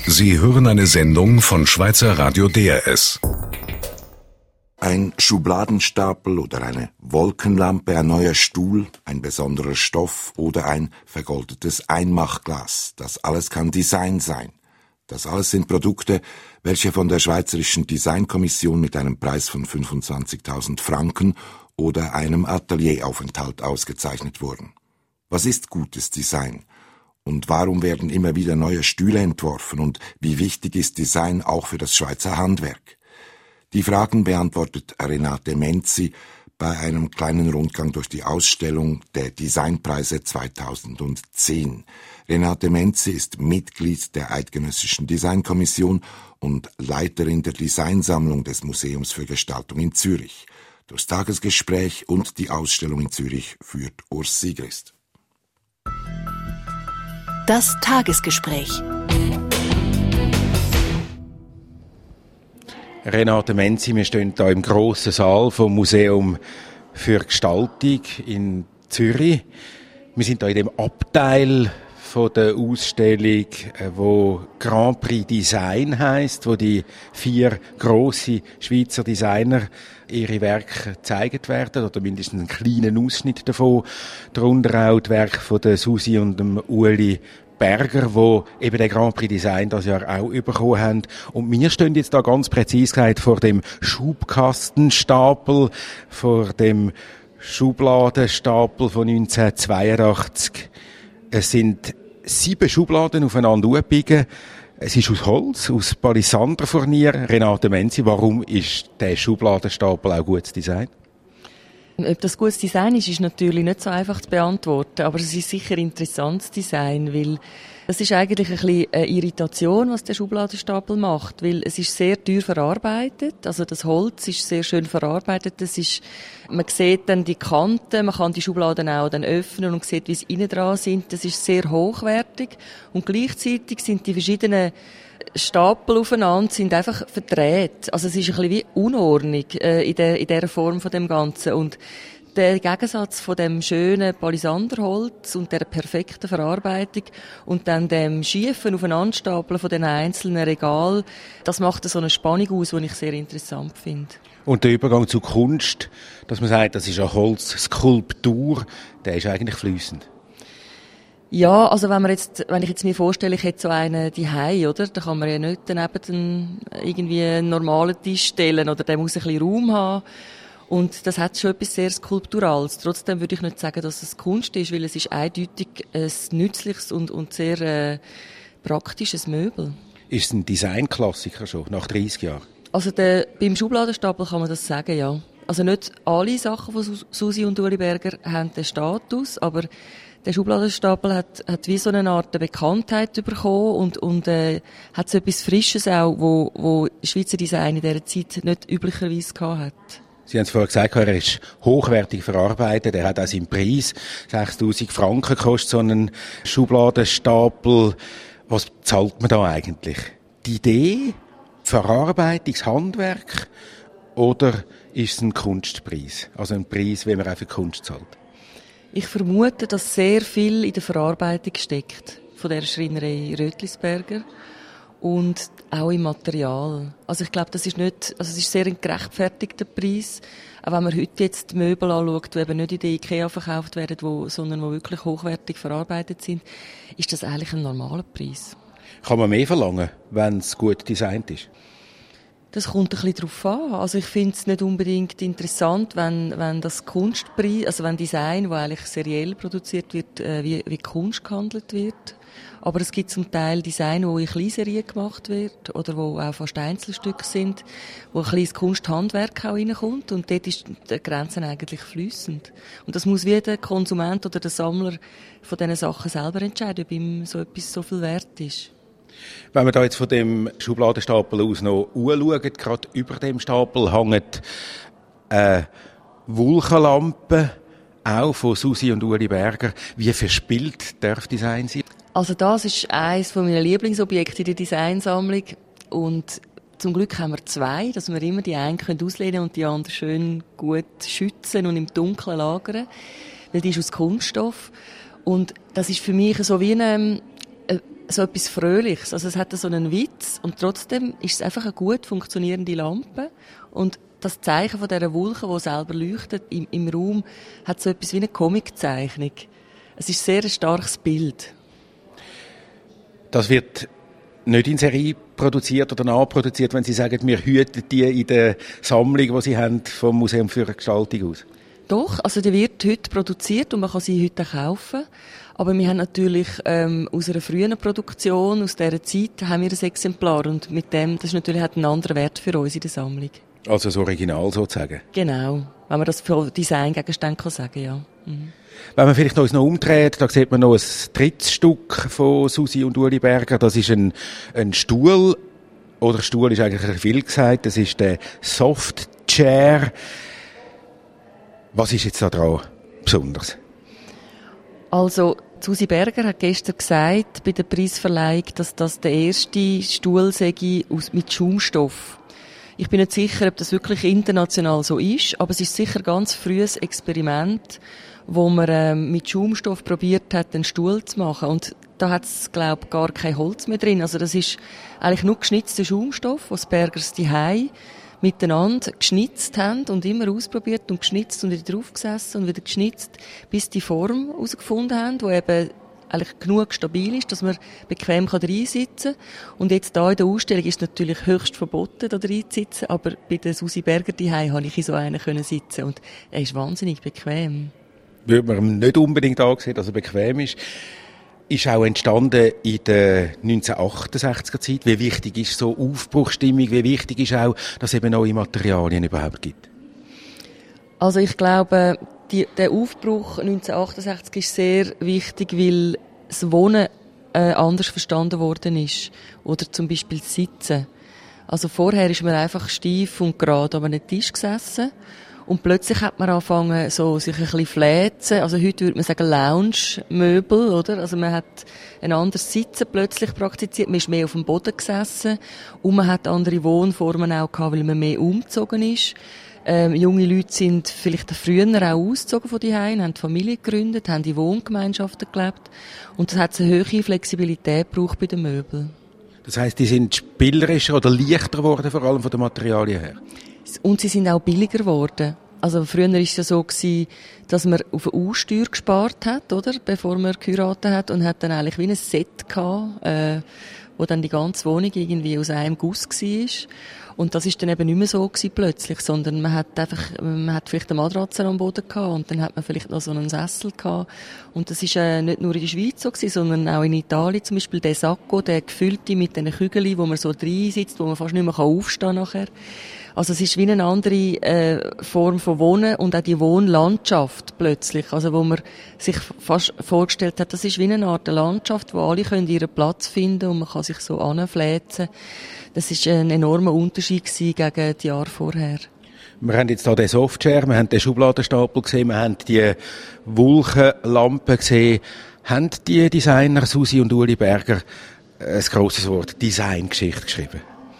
Sie hören eine Sendung von Schweizer Radio DRS. Ein Schubladenstapel oder eine Wolkenlampe, ein neuer Stuhl, ein besonderer Stoff oder ein vergoldetes Einmachglas. Das alles kann Design sein. Das alles sind Produkte, welche von der Schweizerischen Designkommission mit einem Preis von 25.000 Franken oder einem Atelieraufenthalt ausgezeichnet wurden. Was ist gutes Design? Und warum werden immer wieder neue Stühle entworfen? Und wie wichtig ist Design auch für das Schweizer Handwerk? Die Fragen beantwortet Renate Menzi bei einem kleinen Rundgang durch die Ausstellung der Designpreise 2010. Renate Menzi ist Mitglied der Eidgenössischen Designkommission und Leiterin der Designsammlung des Museums für Gestaltung in Zürich. Durchs Tagesgespräch und die Ausstellung in Zürich führt Urs Sigrist. Das Tagesgespräch. Renate Menzi, wir stehen hier im grossen Saal vom Museum für Gestaltung in Zürich. Wir sind hier in dem Abteil von der Ausstellung, wo Grand Prix Design heisst, wo die 4 grosse Schweizer Designer ihre Werke gezeigt werden, oder mindestens einen kleinen Ausschnitt davon. Darunter auch die Werke von der Susi und dem Ueli Berger, wo eben den Grand Prix Design das Jahr auch bekommen haben. Und wir stehen jetzt da ganz präzise gesagt vor dem Schubkastenstapel, vor dem Schubladenstapel von 1982. Es sind 7 Schubladen aufeinander aufgebiegen. Es ist aus Holz, aus Palisanderfurnier. Renate Menzi, warum ist der Schubladenstapel auch gutes Design? Ob das gutes Design ist natürlich nicht so einfach zu beantworten, aber es ist sicher interessantes Design, weil das ist eigentlich ein bisschen eine Irritation, was der Schubladenstapel macht, weil es ist sehr teuer verarbeitet, also das Holz ist sehr schön verarbeitet, man sieht dann die Kanten, man kann die Schubladen auch dann öffnen und sieht, wie sie innen dran sind, das ist sehr hochwertig und gleichzeitig sind die verschiedenen Stapel aufeinander sind einfach verdreht. Also es ist ein bisschen wie Unordnung in dieser Form von dem Ganzen. Und der Gegensatz von dem schönen Palisanderholz und der perfekten Verarbeitung und dann dem schiefen Aufeinanderstapeln von den einzelnen Regalen, das macht so eine Spannung aus, die ich sehr interessant finde. Und der Übergang zur Kunst, dass man sagt, das ist eine Holzskulptur, der ist eigentlich fließend. Ja, also wenn ich jetzt mir vorstelle, ich hätte so einen daheim, oder? Da kann man ja nicht daneben irgendwie einen normalen Tisch stellen oder der muss ein bisschen Raum haben. Und das hat schon etwas sehr Skulpturales. Trotzdem würde ich nicht sagen, dass es Kunst ist, weil es ist eindeutig ein nützliches und sehr praktisches Möbel. Ist es ein Designklassiker schon, nach 30 Jahren? Also beim Schubladenstapel kann man das sagen, ja. Also nicht alle Sachen von Susi und Ueli Berger haben den Status, aber der Schubladenstapel hat wie so eine Art Bekanntheit bekommen und hat so etwas Frisches auch, wo Schweizer Design in dieser Zeit nicht üblicherweise gehabt hat. Sie haben es vorher gesagt, er ist hochwertig verarbeitet, er hat auch seinen Preis. 6'000 Franken kostet so ein Schubladenstapel. Was zahlt man da eigentlich? Die Idee, die Verarbeitung, das Handwerk oder ist es ein Kunstpreis? Also ein Preis, wie man auch für Kunst zahlt? Ich vermute, dass sehr viel in der Verarbeitung steckt von der Schreinerei Rötlisberger und auch im Material. Also ich glaube, es ist sehr ein gerechtfertigter Preis. Auch wenn man heute jetzt die Möbel anschaut, die eben nicht in der IKEA verkauft werden, sondern die wirklich hochwertig verarbeitet sind, ist das eigentlich ein normaler Preis. Kann man mehr verlangen, wenn es gut designt ist? Das kommt ein bisschen drauf an. Also ich finde es nicht unbedingt interessant, wenn das Kunstpreis, also wenn Design, das eigentlich seriell produziert wird, wie Kunst gehandelt wird. Aber es gibt zum Teil Design, wo in Kleinserie gemacht wird oder wo auch fast Einzelstücke sind, wo ein kleines Kunsthandwerk auch reinkommt und dort ist die Grenze eigentlich fließend. Und das muss wie der Konsument oder der Sammler von diesen Sachen selber entscheiden, ob ihm so etwas so viel wert ist. Wenn wir da jetzt von dem Schubladenstapel aus noch anschauen, gerade über dem Stapel hängt eine Vulkanlampe, auch von Susi und Ueli Berger. Wie verspielt darf Design sein? Also das ist eines meiner Lieblingsobjekte in der Designsammlung und zum Glück haben wir 2, dass wir immer die einen auslehnen und die anderen schön gut schützen und im Dunkeln lagern, weil die ist aus Kunststoff und das ist für mich so wie so etwas Fröhliches. Also es hat so einen Witz und trotzdem ist es einfach eine gut funktionierende Lampe. Und das Zeichen von dieser Wolke, die selber leuchtet im Raum, hat so etwas wie eine Comiczeichnung. Es ist sehr ein starkes Bild. Das wird nicht in Serie produziert oder nachproduziert, wenn Sie sagen, wir hüten die in der Sammlung, die Sie haben, vom Museum für Gestaltung aus? Doch, also die wird heute produziert und man kann sie heute kaufen. Aber wir haben natürlich aus einer frühen Produktion, aus dieser Zeit, haben wir ein Exemplar und mit dem, das ist natürlich hat einen anderen Wert für uns in der Sammlung. Also das Original sozusagen? Genau, wenn man das für Designgegenstände kann sagen, ja. Mhm. Wenn man vielleicht uns noch umdreht, da sieht man noch ein drittes Stück von Susi und Uli Berger. Das ist ein Stuhl, oder Stuhl ist eigentlich viel gesagt, das ist der Soft Chair. Was ist jetzt da dran besonders? Also, Susi Berger hat gestern gesagt, bei der Preisverleihung, dass das der erste Stuhl sei mit Schaumstoff. Ich bin nicht sicher, ob das wirklich international so ist, aber es ist sicher ein ganz frühes Experiment, wo man mit Schaumstoff probiert hat, einen Stuhl zu machen. Und da hat es, glaube ich, gar kein Holz mehr drin. Also das ist eigentlich nur geschnitzter Schaumstoff, was Bergers daheim miteinander geschnitzt haben und immer ausprobiert und geschnitzt und wieder draufgesessen und wieder geschnitzt, bis die Form herausgefunden haben, die eben eigentlich genug stabil ist, dass man bequem reinsitzen kann. Und jetzt da in der Ausstellung ist es natürlich höchst verboten, da reinzusitzen, aber bei der Susi Berger daheim konnte ich in so einen sitzen und er ist wahnsinnig bequem. Würde man nicht unbedingt ansehen, dass er bequem ist. Ist auch entstanden in der 1968er Zeit. Wie wichtig ist so Aufbruchsstimmung? Wie wichtig ist auch, dass es eben neue Materialien überhaupt gibt? Also ich glaube, der Aufbruch 1968 ist sehr wichtig, weil das Wohnen anders verstanden worden ist. Oder zum Beispiel das Sitzen. Also vorher ist man einfach steif und gerade an einem Tisch gesessen. Und plötzlich hat man angefangen, so sich ein bisschen fläzen. Also heute würde man sagen Lounge-Möbel, oder? Also man hat ein anderes Sitzen plötzlich praktiziert. Man ist mehr auf dem Boden gesessen. Und man hat andere Wohnformen auch gehabt, weil man mehr umgezogen ist. Junge Leute sind vielleicht früher auch ausgezogen von daheim, haben Familie gegründet, haben in Wohngemeinschaften gelebt. Und das hat eine hohe Flexibilität gebraucht bei den Möbeln. Das heisst, die sind spielerischer oder leichter geworden, vor allem von den Materialien her? Und sie sind auch billiger geworden. Also früher war es ja so gewesen, dass man auf eine Aussteuer gespart hat, oder? Bevor man geheiratet hat und hat dann eigentlich wie ein Set gehabt, wo dann die ganze Wohnung irgendwie aus einem Guss war. Und das ist dann eben nicht mehr so gewesen plötzlich, sondern man hat vielleicht eine Matratze am Boden gehabt und dann hat man vielleicht noch so einen Sessel gehabt. Und das ist nicht nur in der Schweiz so gewesen, sondern auch in Italien zum Beispiel der Sacco, der gefüllte mit den Kügeln, wo man so drin sitzt, wo man fast nicht mehr aufstehen kann nachher. Also es ist wie eine andere Form von Wohnen und auch die Wohnlandschaft plötzlich, also wo man sich fast vorgestellt hat, das ist wie eine Art Landschaft, wo alle können ihren Platz finden und man kann sich so anfläzen. Das ist ein enormer Unterschied gewesen gegen die Jahre vorher. Wir haben jetzt hier den Softchair, wir haben den Schubladenstapel gesehen, wir haben die Wolkenlampe gesehen. Haben die Designer Susi und Uli Berger ein grosses Wort, Designgeschichte geschrieben?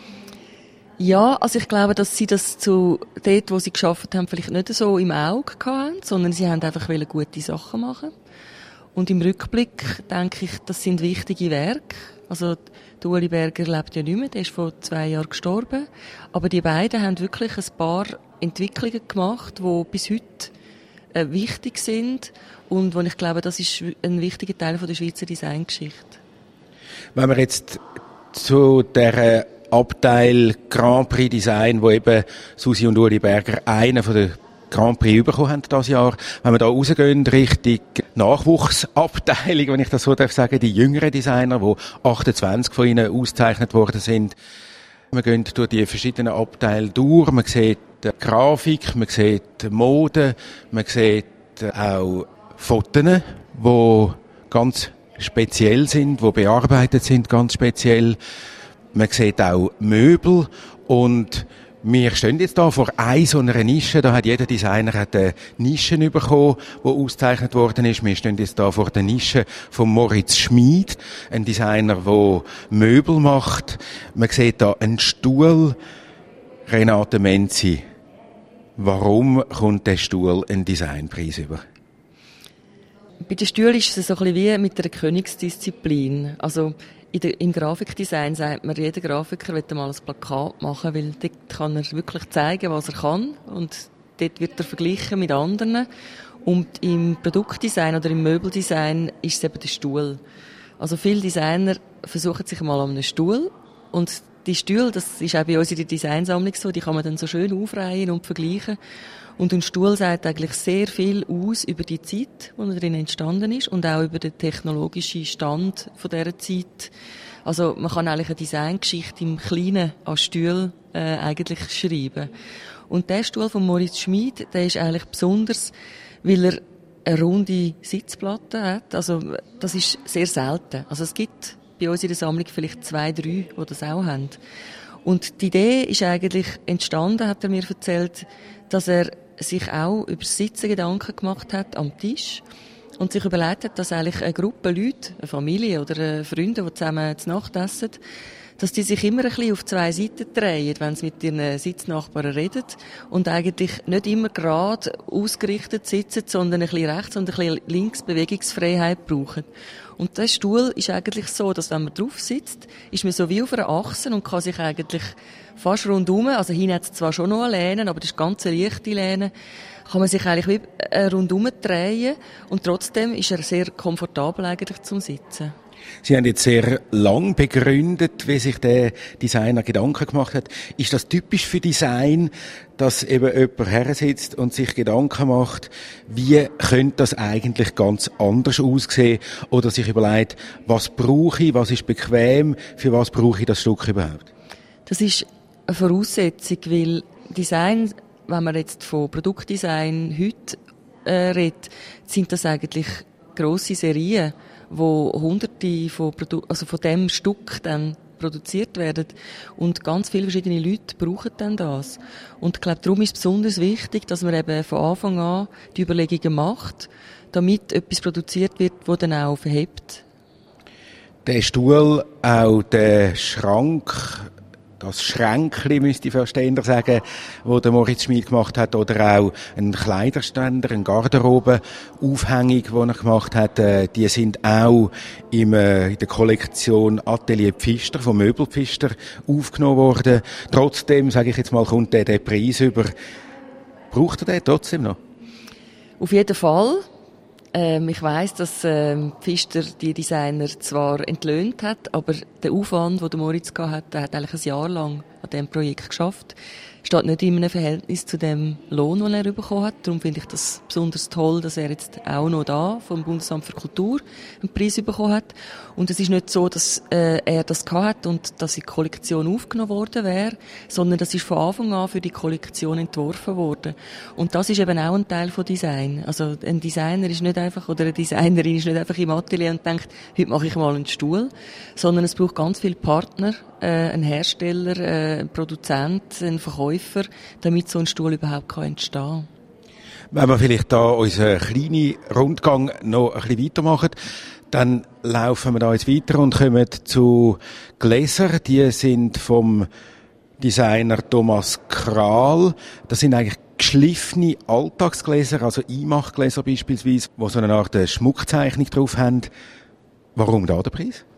Ja, also ich glaube, dass sie das dort, wo sie gearbeitet haben, vielleicht nicht so im Auge hatten, sondern sie haben einfach gute Sachen machen. Und im Rückblick denke ich, das sind wichtige Werke. Also, der Uli Berger lebt ja nicht mehr, der ist vor 2 Jahren gestorben. Aber die beiden haben wirklich ein paar Entwicklungen gemacht, die bis heute wichtig sind und wo ich glaube, das ist ein wichtiger Teil von der Schweizer Designgeschichte. Wenn wir jetzt zu der Abteil Grand Prix Design, wo eben Susi und Uli Berger einen von den Grand Prix bekommen haben dieses Jahr. Wenn wir da rausgehen, Richtung Nachwuchsabteilung, wenn ich das so darf sagen, die jüngeren Designer, wo 28 von ihnen ausgezeichnet worden sind. Wir gehen durch die verschiedenen Abteile durch. Man sieht Grafik, man sieht Mode, man sieht auch Fotos, die ganz speziell sind, die bearbeitet sind, ganz speziell. Man sieht auch Möbel und wir stehen jetzt da vor einer so einer Nische. Da hat jeder Designer eine Nische bekommen, die ausgezeichnet worden ist. Wir stehen jetzt da vor der Nische von Moritz Schmid, ein Designer, der Möbel macht. Man sieht da einen Stuhl. Renate Menzi, warum kommt der Stuhl einen Designpreis über? Bei den Stühlen ist es so ein bisschen wie mit einer Königsdisziplin. Also, Im Grafikdesign sagt man, jeder Grafiker will mal ein Plakat machen, weil dort kann er wirklich zeigen, was er kann. Und dort wird er verglichen mit anderen. Und im Produktdesign oder im Möbeldesign ist es eben der Stuhl. Also viele Designer versuchen sich mal an einem Stuhl. Und die Stühle, das ist auch bei uns in der Designsammlung so, die kann man dann so schön aufreihen und vergleichen. Und ein Stuhl sagt eigentlich sehr viel aus über die Zeit, die darin entstanden ist, und auch über den technologischen Stand von dieser Zeit. Also man kann eigentlich eine Designgeschichte im Kleinen an Stühlen eigentlich schreiben. Und der Stuhl von Moritz Schmid, der ist eigentlich besonders, weil er eine runde Sitzplatte hat. Also das ist sehr selten. Also es gibt bei uns in der Sammlung vielleicht 2, 3, die das auch haben. Und die Idee ist eigentlich entstanden, hat er mir erzählt, dass er sich auch über das Sitzen Gedanken gemacht hat am Tisch und sich überlegt hat, dass eigentlich eine Gruppe Leute, eine Familie oder Freunde, die zusammen zu Nacht essen, dass die sich immer ein bisschen auf 2 Seiten drehen, wenn sie mit ihren Sitznachbarn reden und eigentlich nicht immer gerade ausgerichtet sitzen, sondern ein bisschen rechts und ein bisschen links Bewegungsfreiheit brauchen. Und der Stuhl ist eigentlich so, dass wenn man drauf sitzt, ist man so wie auf einer Achse und kann sich eigentlich fast rundum, also hinten hat es zwar schon noch eine Lehne, aber das ist ganz eine leichte Lehne, kann man sich eigentlich wie rundum drehen und trotzdem ist er sehr komfortabel eigentlich zum Sitzen. Sie haben jetzt sehr lang begründet, wie sich der Designer Gedanken gemacht hat. Ist das typisch für Design, dass eben jemand hersitzt und sich Gedanken macht, wie könnte das eigentlich ganz anders aussehen? Oder sich überlegt, was brauche ich, was ist bequem, für was brauche ich das Stück überhaupt? Das ist eine Voraussetzung, weil Design, wenn man jetzt von Produktdesign heute redet, sind das eigentlich grosse Serien, wo Hunderte von von dem Stück dann produziert werden. Und ganz viele verschiedene Leute brauchen dann das. Und ich glaube, darum ist es besonders wichtig, dass man eben von Anfang an die Überlegungen macht, damit etwas produziert wird, das dann auch verhebt. Der Stuhl, auch der Schrank, das Schränkli, müsste ich verstehen sagen, wo der Moritz Schmid gemacht hat, oder auch ein Kleiderständer, ein Garderobe-Aufhängung, die er gemacht hat, die sind auch in der Kollektion Atelier Pfister, vom Möbel Pfister, aufgenommen worden. Trotzdem, sage ich jetzt mal, kommt der Preis über. Braucht er den trotzdem noch? Auf jeden Fall. Ich weiss, dass Pfister die Designer zwar entlöhnt hat, aber der Aufwand, den der Moritz hatte, der hat eigentlich ein Jahr lang an diesem Projekt geschafft. Steht nicht in einem Verhältnis zu dem Lohn, den er bekommen hat. Darum finde ich das besonders toll, dass er jetzt auch noch da vom Bundesamt für Kultur einen Preis bekommen hat. Und es ist nicht so, dass er das gehabt und dass die Kollektion aufgenommen worden wäre, sondern das ist von Anfang an für die Kollektion entworfen worden. Und das ist eben auch ein Teil von Design. Also ein Designer ist nicht einfach, oder eine Designerin ist nicht einfach im Atelier und denkt, heute mache ich mal einen Stuhl, sondern es braucht ganz viele Partner, ein Hersteller, ein Produzent, ein Verkäufer, damit so ein Stuhl überhaupt entstehen kann. Wenn wir vielleicht da unseren kleinen Rundgang noch ein bisschen weitermachen, dann laufen wir da jetzt weiter und kommen zu Gläser. Die sind vom Designer Thomas Kral. Das sind eigentlich geschliffene Alltagsgläser, also Einmachgläser beispielsweise, die so eine Art Schmuckzeichnung drauf haben. Warum da der Preis?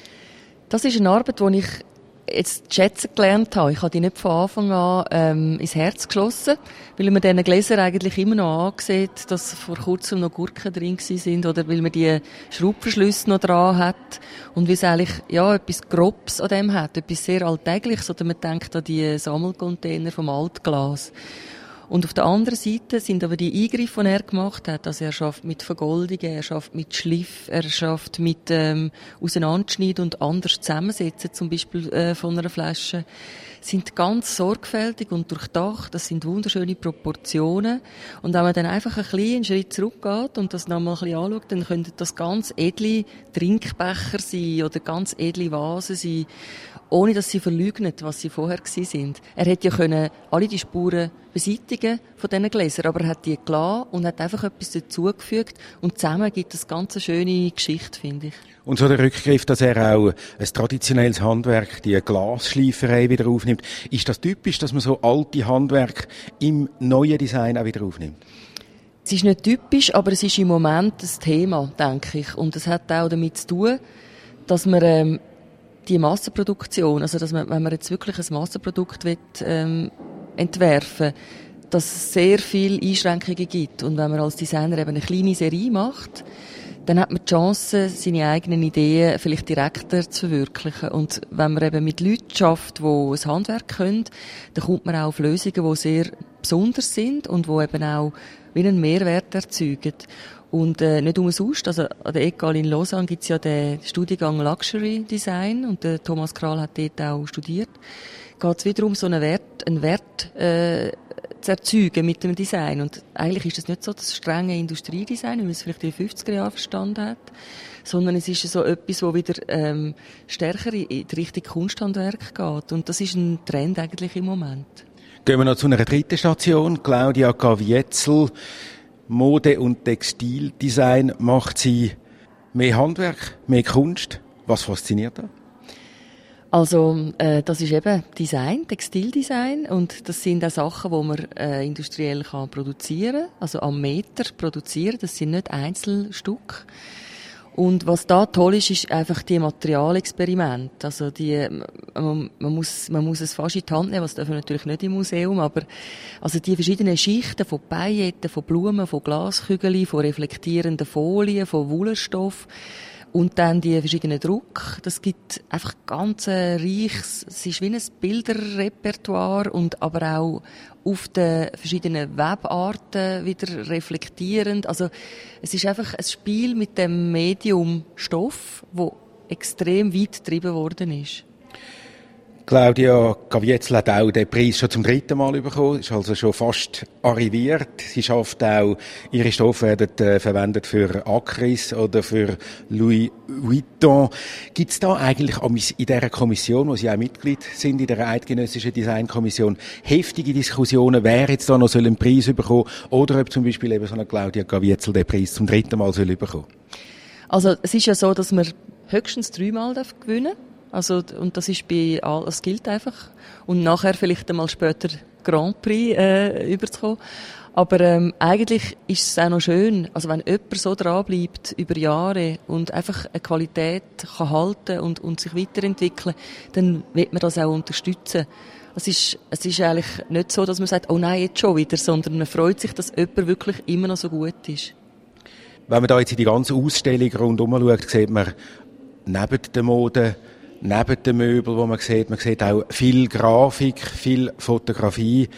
Das ist eine Arbeit, die ich jetzt schätzen gelernt habe. Ich habe die nicht von Anfang an ins Herz geschlossen, weil man diesen Gläsern eigentlich immer noch ansieht, dass vor kurzem noch Gurken drin sind oder weil man die Schraubverschlüsse noch dran hat und weil es eigentlich etwas Grobes an dem hat, etwas sehr Alltägliches, oder man denkt an die Sammelcontainer vom Altglas. Und auf der anderen Seite sind aber die Eingriffe, die er gemacht hat, also er schafft mit Vergoldungen, er schafft mit Schliff, er schafft mit Auseinanderschneiden und anders zusammensetzen, zum Beispiel von einer Flasche, sind ganz sorgfältig und durchdacht. Das sind wunderschöne Proportionen. Und wenn man dann einfach einen kleinen Schritt zurückgeht und das nochmal ein bisschen anschaut, dann könnten das ganz edle Trinkbecher sein oder ganz edle Vasen sein, ohne dass sie verleugnen, was sie vorher gewesen sind. Er hätte ja können alle die Spuren beseitigen von diesen Gläsern, aber er hat die gelassen und hat einfach etwas dazugefügt und zusammen gibt es eine ganz schöne Geschichte, finde ich. Und so der Rückgriff, dass er auch ein traditionelles Handwerk, die Glasschleiferei wieder aufnimmt. Ist das typisch, dass man so alte Handwerk im neuen Design auch wieder aufnimmt? Es ist nicht typisch, aber es ist im Moment das Thema, denke ich. Und es hat auch damit zu tun, dass man die Massenproduktion, also dass man, wenn man jetzt wirklich ein Massenprodukt entwerfen, dass es sehr viele Einschränkungen gibt. Und wenn man als Designer eben eine kleine Serie macht, dann hat man die Chance, seine eigenen Ideen vielleicht direkter zu verwirklichen. Und wenn man eben mit Leuten schafft, die ein Handwerk können, dann kommt man auch auf Lösungen, die sehr besonders sind und die eben auch wie einen Mehrwert erzeugen. Und nicht umsonst, also an der École in Lausanne gibt es ja den Studiengang Luxury Design und der Thomas Kral hat dort auch studiert. Geht es wiederum so einen Wert zu erzeugen mit dem Design. Und eigentlich ist das nicht so das strenge Industriedesign, wie man es vielleicht in den 50er Jahren verstanden hat, sondern es ist so etwas, wo wieder stärker in die Richtung Kunsthandwerk geht. Und das ist ein Trend eigentlich im Moment. Gehen wir noch zu einer dritten Station. Claudia Gavietzel, Mode- und Textildesign. Macht sie mehr Handwerk, mehr Kunst? Was fasziniert da? Also, das ist eben Design, Textildesign, und das sind auch Sachen, die man industriell kann produzieren, also am Meter produzieren. Das sind nicht Einzelstücke. Und was da toll ist, ist einfach die Materialexperimente. Also man muss es fast in die Hand nehmen, was dürfen wir natürlich nicht im Museum, aber also die verschiedenen Schichten von Pailletten, von Blumen, von Glaskügeln, von reflektierenden Folien, von Wollstoff. Und dann die verschiedenen Druck. Das gibt einfach ganz reiches, es ist wie ein Bilderrepertoire und aber auch auf den verschiedenen Webarten wieder reflektierend. Also, es ist einfach ein Spiel mit dem Medium Stoff, wo extrem weit getrieben worden ist. Claudia Gavietzel hat auch den Preis schon zum 3. Mal bekommen, ist also schon fast arriviert. Sie schafft auch, ihre Stoffe werden verwendet für Acris oder für Louis Vuitton. Gibt es da eigentlich in dieser Kommission, wo Sie auch Mitglied sind, in der Eidgenössischen Designkommission, heftige Diskussionen, wer jetzt da noch einen Preis bekommen oder ob zum Beispiel eben so eine Claudia Gavietzel den Preis zum 3. Mal bekommen? Also es ist ja so, dass man höchstens 3 Mal gewinnen darf. Also, und das ist das gilt einfach. Und nachher vielleicht einmal später Grand Prix, überzukommen. Aber, eigentlich ist es auch noch schön, also wenn jemand so dranbleibt über Jahre und einfach eine Qualität kann halten und sich weiterentwickeln, dann wird man das auch unterstützen. Es ist eigentlich nicht so, dass man sagt, oh nein, jetzt schon wieder, sondern man freut sich, dass jemand wirklich immer noch so gut ist. Wenn man da jetzt in die ganze Ausstellung rundherum schaut, sieht man neben der Mode, neben den Möbeln, wo man sieht auch viel Grafik, viel Fotografie.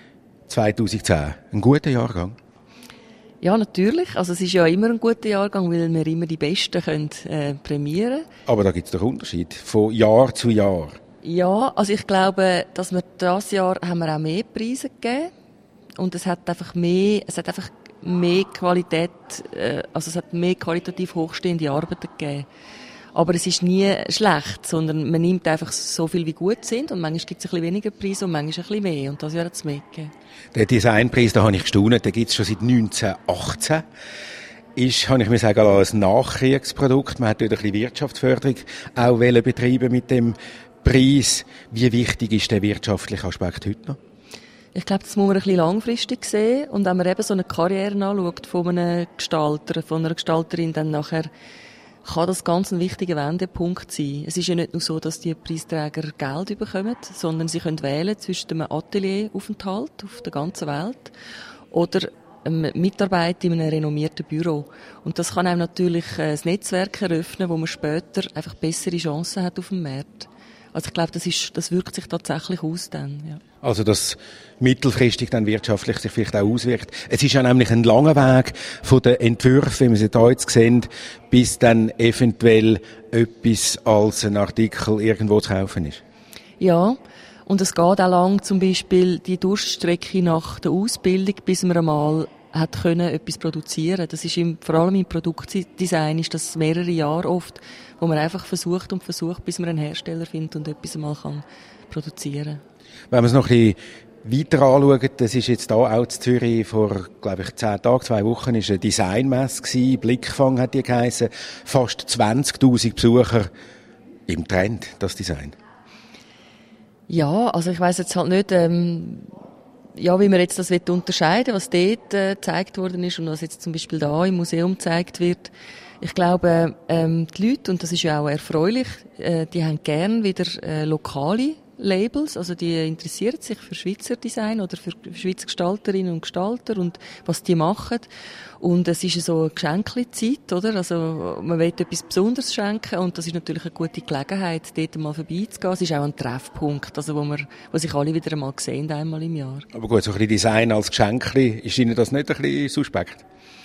2010, ein guter Jahrgang? Ja, natürlich. Also es ist ja immer ein guter Jahrgang, weil wir immer die Besten können, prämieren. Aber da gibt es doch Unterschied von Jahr zu Jahr. Ja, also ich glaube, dass wir dieses Jahr haben wir auch mehr Preise gegeben und es hat einfach mehr Qualität, also es hat mehr qualitativ hochstehende Arbeiten gegeben. Aber es ist nie schlecht, sondern man nimmt einfach so viel, wie gut sind. Und manchmal gibt es ein bisschen weniger Preise und manchmal ein bisschen mehr. Und das Jahr hat es mehr gegeben. Der Designpreis, da habe ich gestaunt, den gibt es schon seit 1918. Kann ich mir sagen, als Nachkriegsprodukt. Man hat dort ein bisschen Wirtschaftsförderung auch betreiben mit dem Preis. Wie wichtig ist der wirtschaftliche Aspekt heute noch? Ich glaube, das muss man ein bisschen langfristig sehen. Und wenn man eben so eine Karriere anschaut von einem Gestalter, von einer Gestalterin, dann nachher kann das ganz ein wichtiger Wendepunkt sein. Es ist ja nicht nur so, dass die Preisträger Geld bekommen, sondern sie können wählen zwischen einem Atelieraufenthalt auf der ganzen Welt oder Mitarbeit in einem renommierten Büro. Und das kann einem natürlich ein Netzwerk eröffnen, wo man später einfach bessere Chancen hat auf dem Markt. Also ich glaube, das wirkt sich tatsächlich aus dann, ja. Also, dass mittelfristig dann wirtschaftlich sich vielleicht auch auswirkt. Es ist ja nämlich ein langer Weg von den Entwürfen, wie wir sie da jetzt sehen, bis dann eventuell etwas als ein Artikel irgendwo zu kaufen ist. Ja, und es geht auch lang, zum Beispiel die Durststrecke nach der Ausbildung, bis man einmal hat können etwas produzieren. Das ist vor allem im Produktdesign ist das mehrere Jahre oft, wo man einfach versucht, bis man einen Hersteller findet und etwas einmal kann produzieren. Wenn man es noch ein bisschen weiter anschaut, das ist jetzt da auch in Zürich vor, glaube ich, 10 Tagen, 2 Wochen, ist eine Designmesse gewesen. Blickfang hat die geheissen. Fast 20.000 Besucher im Trend, das Design. Ja, also ich weiss jetzt halt nicht, wie man jetzt das unterscheiden will, was dort gezeigt worden ist und was jetzt zum Beispiel da im Museum gezeigt wird. Ich glaube, die Leute, und das ist ja auch erfreulich, die haben gern wieder lokale Labels, also die interessieren sich für Schweizer Design oder für Schweizer Gestalterinnen und Gestalter und was die machen. Und es ist so eine Geschenkli-Zeit, oder? Also man will etwas Besonderes schenken und das ist natürlich eine gute Gelegenheit, dort mal vorbeizugehen. Es ist auch ein Treffpunkt, also wo sich alle wieder einmal sehen, einmal im Jahr. Aber gut, so ein bisschen Design als Geschenkli, ist Ihnen das nicht ein bisschen suspekt?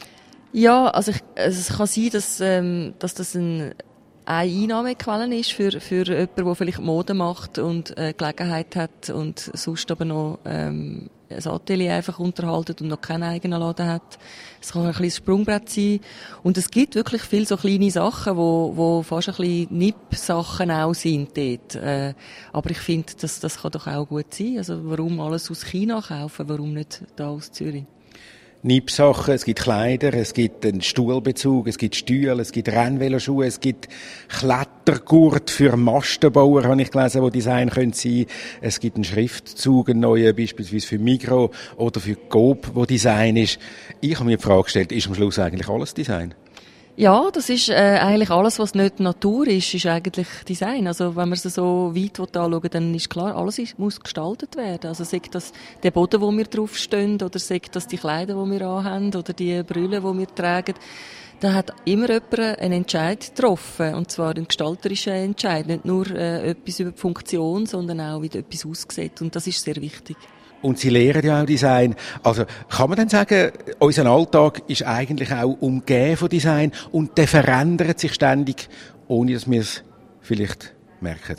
Ja, also es kann sein, dass das eine Einnahmequelle ist für jemanden, der vielleicht Mode macht und Gelegenheit hat und sonst aber noch ein Atelier einfach unterhalten und noch keinen eigenen Laden hat. Es kann ein kleines Sprungbrett sein. Und es gibt wirklich viele so kleine Sachen, wo fast ein bisschen Nipp-Sachen auch sind dort. Aber ich finde, das kann doch auch gut sein. Also warum alles aus China kaufen? Warum nicht da aus Zürich? Nippsachen, es gibt Kleider, es gibt einen Stuhlbezug, es gibt Stühle, es gibt Rennveloschuhe, es gibt Klettergurt für Mastenbauer, habe ich gelesen, wo Design sein können. Es gibt einen Schriftzug, einen neuen, beispielsweise für Migros oder für Coop, wo Design ist. Ich habe mir die Frage gestellt, ist am Schluss eigentlich alles Design? Ja, das ist eigentlich alles, was nicht Natur ist eigentlich Design. Also wenn man es so weit anschauen will, dann ist klar, alles muss gestaltet werden. Also sei das der Boden, wo wir draufstehen, oder sei das die Kleider, die wir anhaben, oder die Brille, die wir tragen. Da hat immer jemand einen Entscheid getroffen. Und zwar einen gestalterischen Entscheid. Nicht nur etwas über die Funktion, sondern auch, wie etwas aussieht. Und das ist sehr wichtig. Und Sie lehren ja auch Design. Also kann man dann sagen, unser Alltag ist eigentlich auch umgeben von Design und der verändert sich ständig, ohne dass wir es vielleicht merken?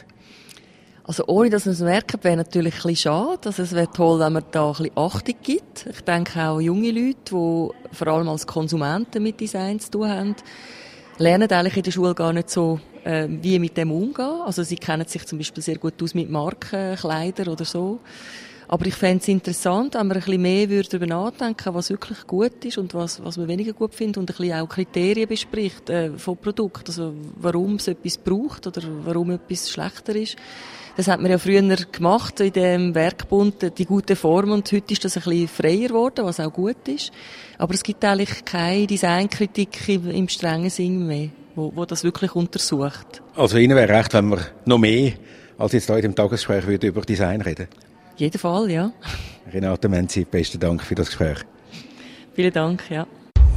Also ohne dass wir es merken, wäre natürlich ein bisschen schade. Also es wäre toll, wenn man da ein bisschen Achtung gibt. Ich denke auch junge Leute, die vor allem als Konsumenten mit Design zu tun haben, lernen eigentlich in der Schule gar nicht so, wie mit dem umgehen. Also sie kennen sich zum Beispiel sehr gut aus mit Marken, Kleider oder so. Aber ich fände es interessant, wenn man ein bisschen mehr darüber nachdenken, was wirklich gut ist und was man weniger gut findet und ein bisschen auch Kriterien bespricht von Produkten. Also warum es etwas braucht oder warum etwas schlechter ist. Das hat man ja früher gemacht in dem Werkbund, die gute Form, und heute ist das ein bisschen freier geworden, was auch gut ist. Aber es gibt eigentlich keine Designkritik im strengen Sinn mehr, wo das wirklich untersucht. Also Ihnen wäre recht, wenn wir noch mehr als jetzt hier in dem Tagesgespräch über Design reden. Auf jeden Fall, ja. Renate Menzi, besten Dank für das Gespräch. Vielen Dank, ja.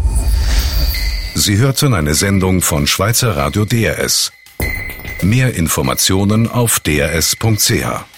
Sie hörten eine Sendung von Schweizer Radio DRS. Mehr Informationen auf drs.ch.